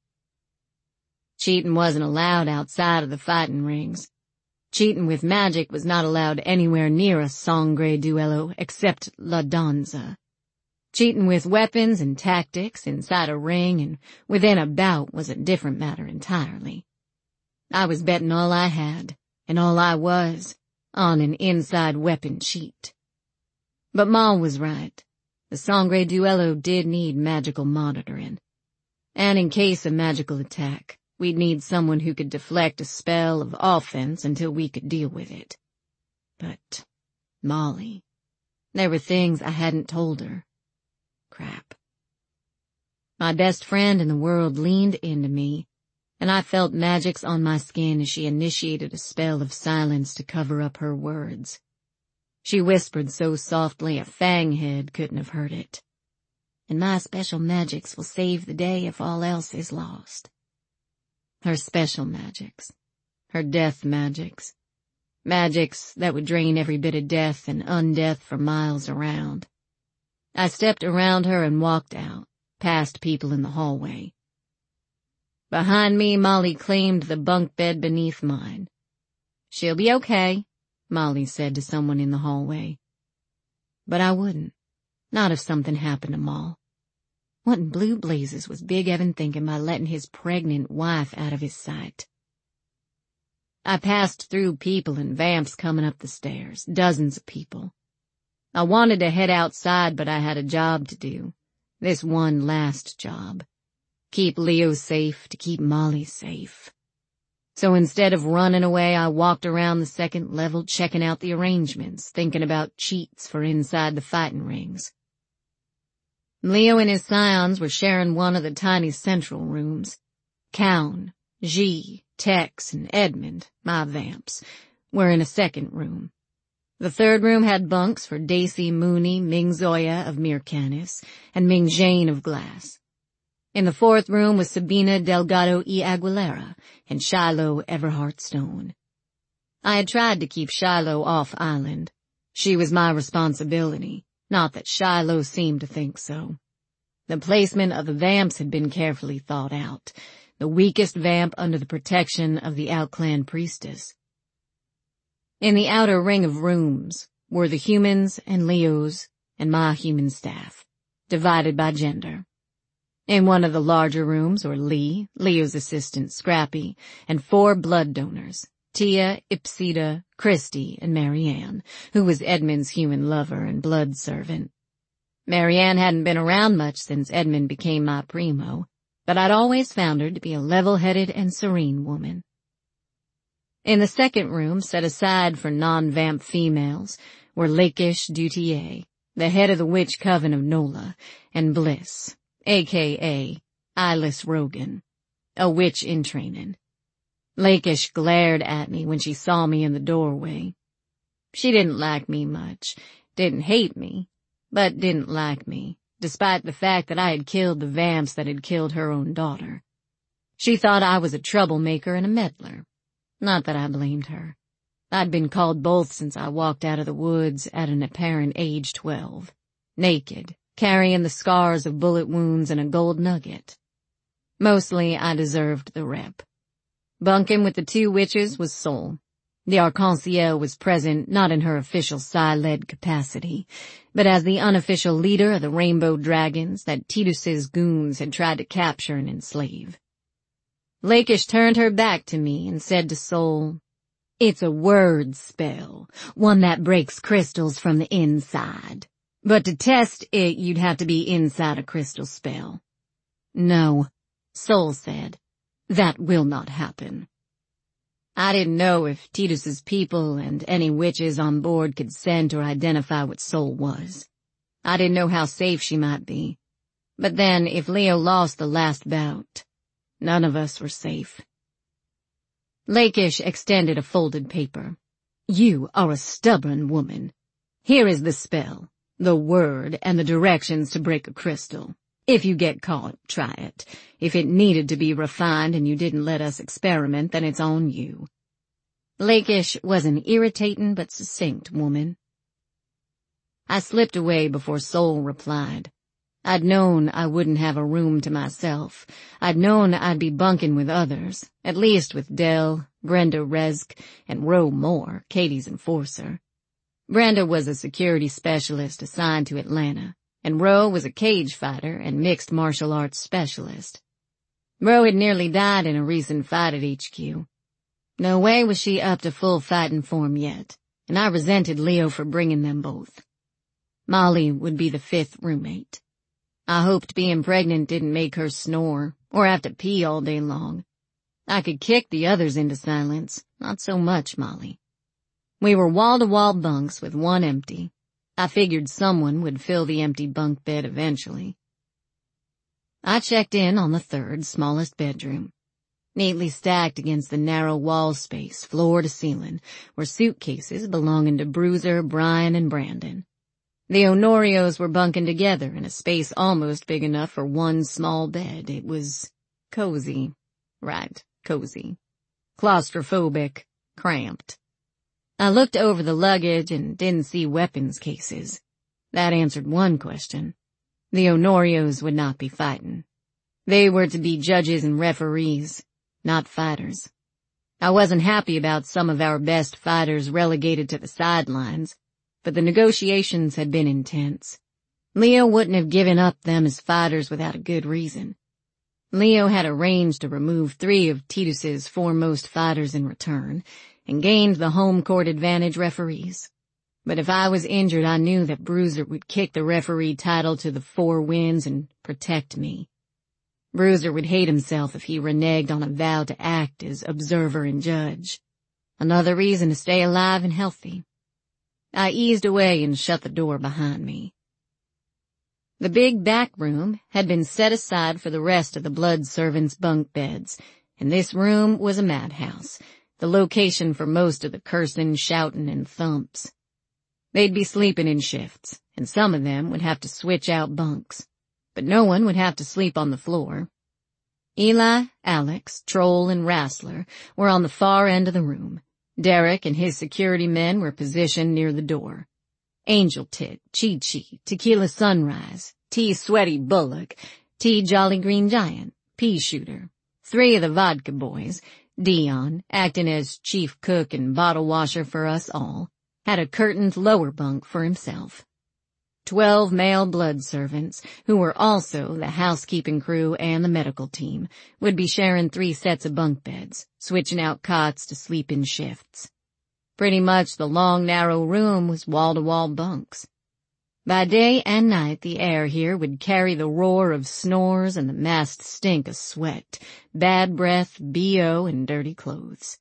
Cheating wasn't allowed outside of the fighting rings. Cheating with magic was not allowed anywhere near a Sangre Duello except La Danza. Cheating with weapons and tactics inside a ring and within a bout was a different matter entirely. I was betting all I had, and all I was, on an inside weapon cheat. But Moll was right. The Sangre Duello did need magical monitoring. And in case of magical attack, we'd need someone who could deflect a spell of offense until we could deal with it. But Molly, there were things I hadn't told her. Crap. My best friend in the world leaned into me, and I felt magics on my skin as she initiated a spell of silence to cover up her words. She whispered so softly a fanghead couldn't have heard it. "And my special magics will save the day if all else is lost." Her special magics. Her death magics. Magics that would drain every bit of death and undeath for miles around. I stepped around her and walked out, past people in the hallway. Behind me, Molly claimed the bunk bed beneath mine. "She'll be okay," Molly said to someone in the hallway. But I wouldn't. Not if something happened to Moll. What in blue blazes was Big Evan thinking by letting his pregnant wife out of his sight? I passed through people and vamps coming up the stairs, dozens of people. I wanted to head outside, but I had a job to do. This one last job. Keep Leo safe to keep Molly safe. So instead of running away, I walked around the second level checking out the arrangements, thinking about cheats for inside the fighting rings. Leo and his scions were sharing one of the tiny central rooms. Cown, G, Tex, and Edmund, my vamps, were in a second room. The third room had bunks for Daisy Mooney, Ming Zoya of Mircanis, and Ming Jane of Glass. In the fourth room was Sabina Delgado y Aguilera and Shiloh Everhart Stone. I had tried to keep Shiloh off island. She was my responsibility, not that Shiloh seemed to think so. The placement of the vamps had been carefully thought out, the weakest vamp under the protection of the outclan priestess. In the outer ring of rooms were the humans and Leo's and my human staff, divided by gender. In one of the larger rooms were Lee, Leo's assistant Scrappy, and four blood donors, Tia, Ipsita, Christy, and Marianne, who was Edmund's human lover and blood servant. Marianne hadn't been around much since Edmund became my primo, but I'd always found her to be a level-headed and serene woman. In the second room, set aside for non-vamp females, were Lakish Dutier, the head of the witch coven of Nola, and Bliss, a k a. Eyeless Rogan, a witch in training. Lakish glared at me when she saw me in the doorway. She didn't like me much, didn't hate me, but didn't like me, despite the fact that I had killed the vamps that had killed her own daughter. She thought I was a troublemaker and a meddler. Not that I blamed her. I'd been called both since I walked out of the woods at an apparent age twelve, naked, carrying the scars of bullet wounds and a gold nugget. Mostly I deserved the rep. Bunking with the two witches was Sol. The Arc-en-Ciel was present not in her official Psi-led capacity, but as the unofficial leader of the Rainbow Dragons that Tidus's goons had tried to capture and enslave. Lakish turned her back to me and said to Sol, "It's a word spell, one that breaks crystals from the inside. But to test it, you'd have to be inside a crystal spell." "No," Sol said. "That will not happen." I didn't know if Tidus's people and any witches on board could scent or identify what Sol was. I didn't know how safe she might be. But then, if Leo lost the last bout, none of us were safe. Lakish extended a folded paper. "You are a stubborn woman. Here is the spell, the word, and the directions to break a crystal. If you get caught, try it. If it needed to be refined and you didn't let us experiment, then it's on you." Lakish was an irritating but succinct woman. I slipped away before Sol replied. I'd known I wouldn't have a room to myself. I'd known I'd be bunking with others, at least with Dell, Brenda Resk, and Ro Moore, Katie's enforcer. Brenda was a security specialist assigned to Atlanta, and Ro was a cage fighter and mixed martial arts specialist. Ro had nearly died in a recent fight at H Q. No way was she up to full fighting form yet, and I resented Leo for bringing them both. Molly would be the fifth roommate. I hoped being pregnant didn't make her snore, or have to pee all day long. I could kick the others into silence, not so much Molly. We were wall-to-wall bunks with one empty. I figured someone would fill the empty bunk bed eventually. I checked in on the third, smallest bedroom. Neatly stacked against the narrow wall space, floor to ceiling, were suitcases belonging to Bruiser, Brian, and Brandon. The Honorios were bunking together in a space almost big enough for one small bed. It was cozy. Right, cozy. Claustrophobic, cramped. I looked over the luggage and didn't see weapons cases. That answered one question. The Honorios would not be fighting. They were to be judges and referees, not fighters. I wasn't happy about some of our best fighters relegated to the sidelines, but the negotiations had been intense. Leo wouldn't have given up them as fighters without a good reason. Leo had arranged to remove three of Tidus's foremost fighters in return, and gained the home court advantage referees. But if I was injured, I knew that Bruiser would kick the referee title to the four winds and protect me. Bruiser would hate himself if he reneged on a vow to act as observer and judge. Another reason to stay alive and healthy. I eased away and shut the door behind me. The big back room had been set aside for the rest of the blood servants' bunk beds, and this room was a madhouse, the location for most of the cursing, shouting, and thumps. They'd be sleeping in shifts, and some of them would have to switch out bunks, but no one would have to sleep on the floor. Eli, Alex, Troll, and Rassler were on the far end of the room. Derek and his security men were positioned near the door. Angel Tit, Chi-Chi, Tequila Sunrise, T Sweaty Bullock, T Jolly Green Giant, Pea Shooter, three of the vodka boys, Dion, acting as chief cook and bottle washer for us all, had a curtained lower bunk for himself. Twelve male blood servants, who were also the housekeeping crew and the medical team, would be sharing three sets of bunk beds, switching out cots to sleep in shifts. Pretty much the long, narrow room was wall-to-wall bunks. By day and night the air here would carry the roar of snores and the massed stink of sweat, bad breath, B O, and dirty clothes.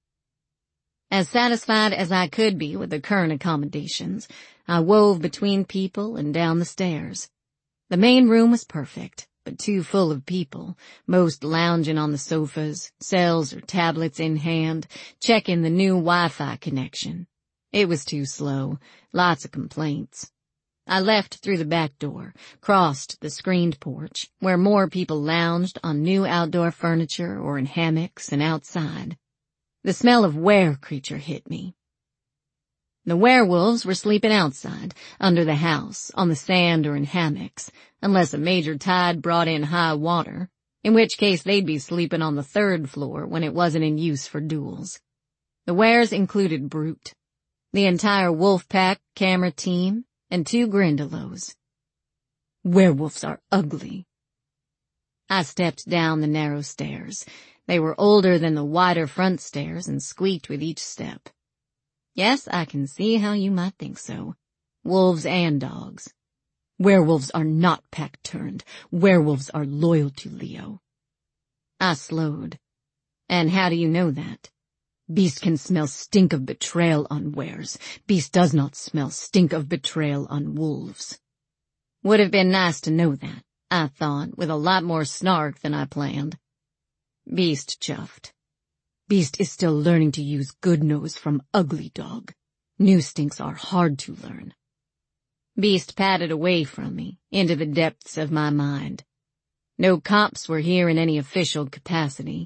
As satisfied as I could be with the current accommodations, I wove between people and down the stairs. The main room was perfect, but too full of people, most lounging on the sofas, cells or tablets in hand, checking the new Wi-Fi connection. It was too slow, lots of complaints. I left through the back door, crossed the screened porch, where more people lounged on new outdoor furniture or in hammocks and outside. The smell of were-creature hit me. The werewolves were sleeping outside, under the house, on the sand or in hammocks, unless a major tide brought in high water, in which case they'd be sleeping on the third floor when it wasn't in use for duels. The wares included Brute, the entire Wolfpack camera team, and two Grindylows. Werewolves are ugly. I stepped down the narrow stairs. They were older than the wider front stairs and squeaked with each step. Yes, I can see how you might think so. Wolves and dogs. Werewolves are not pack-turned. Werewolves are loyal to Leo. I slowed. And how do you know that? Beast can smell stink of betrayal on wares. Beast does not smell stink of betrayal on wolves. Would have been nice to know that, I thought, with a lot more snark than I planned. Beast chuffed. Beast is still learning to use good nose from ugly dog. New stinks are hard to learn. Beast patted away from me, into the depths of my mind. No cops were here in any official capacity.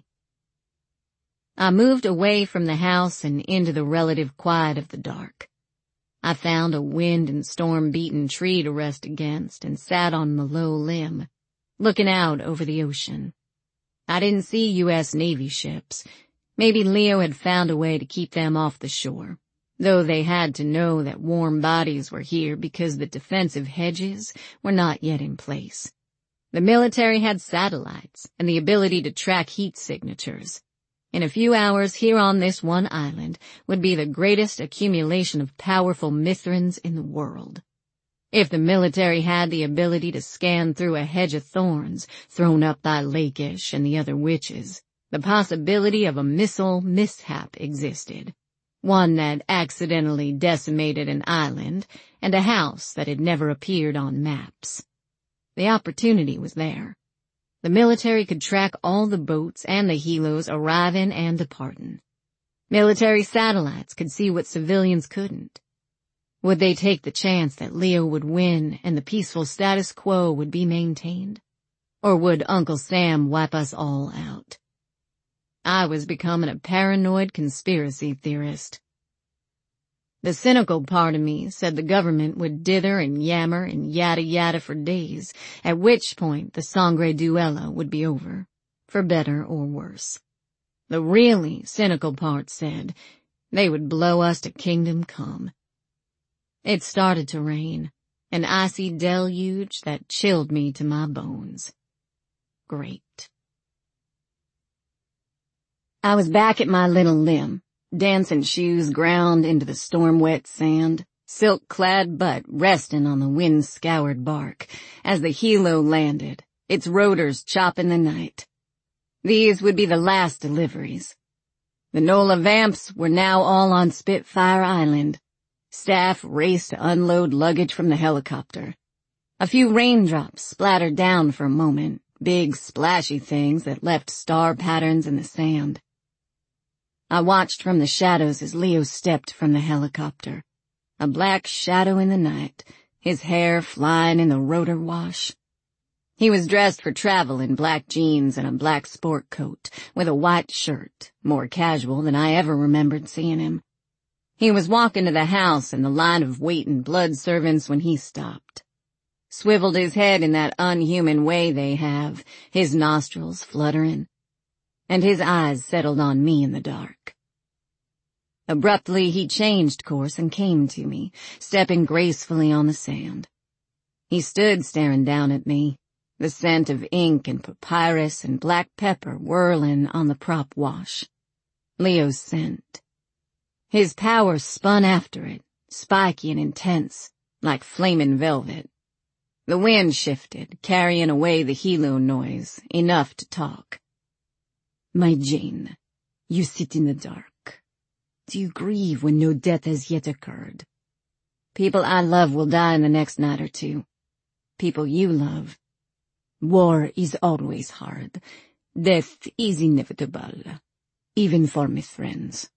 I moved away from the house and into the relative quiet of the dark. I found a wind and storm-beaten tree to rest against and sat on the low limb, looking out over the ocean. I didn't see U S Navy ships. Maybe Leo had found a way to keep them off the shore, though they had to know that warm bodies were here because the defensive hedges were not yet in place. The military had satellites and the ability to track heat signatures. In a few hours here on this one island would be the greatest accumulation of powerful Mithrans in the world. If the military had the ability to scan through a hedge of thorns thrown up by Lakish and the other witches, the possibility of a missile mishap existed. One that accidentally decimated an island and a house that had never appeared on maps. The opportunity was there. The military could track all the boats and the helos arriving and departing. Military satellites could see what civilians couldn't. Would they take the chance that Leo would win and the peaceful status quo would be maintained? Or would Uncle Sam wipe us all out? I was becoming a paranoid conspiracy theorist. The cynical part of me said the government would dither and yammer and yada yada for days, at which point the Sangre Duelo would be over, for better or worse. The really cynical part said they would blow us to kingdom come. It started to rain, an icy deluge that chilled me to my bones. Great. I was back at my little limb. Dancing shoes ground into the storm-wet sand, silk-clad butt resting on the wind-scoured bark as the helo landed, its rotors chopping the night. These would be the last deliveries. The Nola Vamps were now all on Spitfire Island. Staff raced to unload luggage from the helicopter. A few raindrops splattered down for a moment, big splashy things that left star patterns in the sand. I watched from the shadows as Leo stepped from the helicopter. A black shadow in the night, his hair flying in the rotor wash. He was dressed for travel in black jeans and a black sport coat, with a white shirt, more casual than I ever remembered seeing him. He was walking to the house in the line of waiting blood servants when he stopped. Swiveled his head in that unhuman way they have, his nostrils fluttering. And his eyes settled on me in the dark. Abruptly, he changed course and came to me, stepping gracefully on the sand. He stood staring down at me, the scent of ink and papyrus and black pepper whirling on the prop wash. Leo's scent. His power spun after it, spiky and intense, like flamin' velvet. The wind shifted, carrying away the helo noise, enough to talk. My Jane, you sit in the dark. Do you grieve when no death has yet occurred? People I love will die in the next night or two. People you love. War is always hard. Death is inevitable, even for my friends.